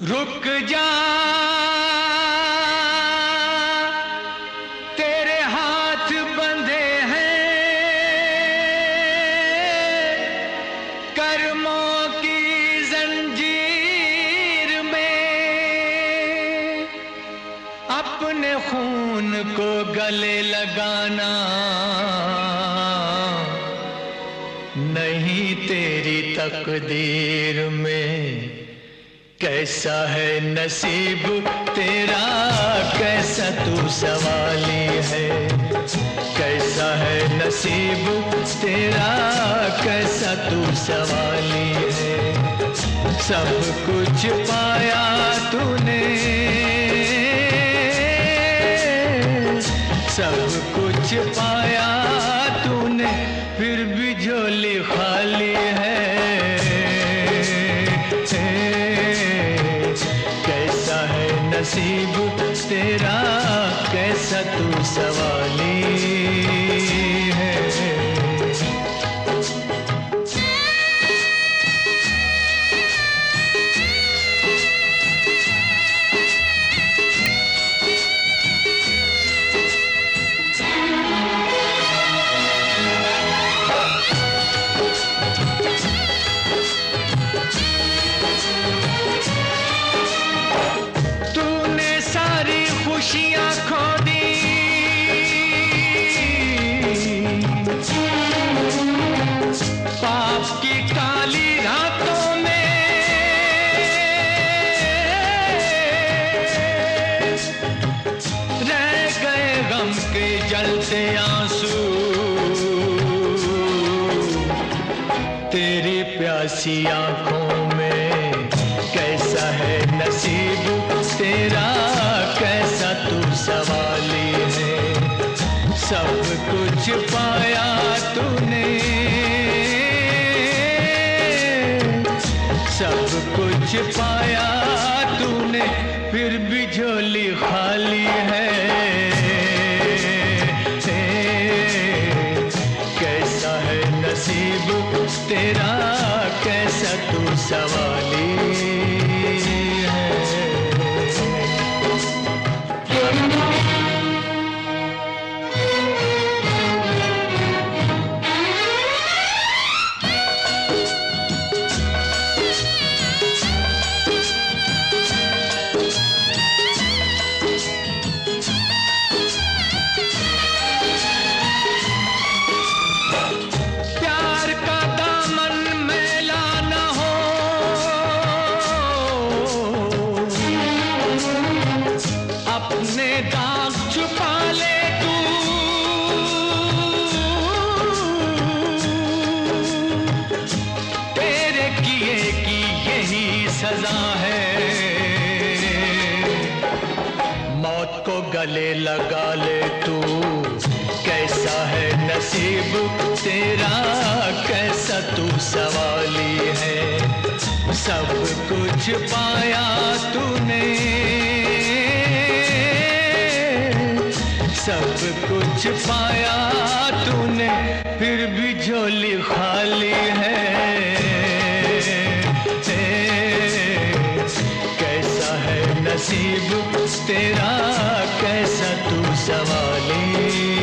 रुक जा तेरे हाथ बंधे हैं कर्मों की जंजीर में, अपने खून को गले लगाना नहीं तेरी तकदीर में। कैसा है नसीब तेरा, कैसा तू सवाली है। कैसा है नसीब तेरा, कैसा तू सवाली है। सब कुछ पाया तूने, सब कुछ पाया तूने, फिर भी झोली खाली है। नसीब तेरा, कैसा तू सवाली है। खुशियां खो दी, पाप की काली रातों में रह गए गम के जलते आंसू। तेरी प्यासी आंखों में कैसा है नसीब तेरा, कैसा तू सवाली है। सब कुछ पाया तूने, सब कुछ पाया तूने, फिर भी झोली खाली है। कैसा है नसीब तेरा, कैसा तू सवाली है। अपने दाग छुपा ले तू, तेरे किए की यही सजा है। मौत को गले लगा ले तू, कैसा है नसीब तेरा, कैसा तू सवाली है। सब कुछ पाया तूने, सब कुछ पाया तूने, फिर भी झोली खाली है। कैसा है नसीब तेरा, कैसा तू सवाली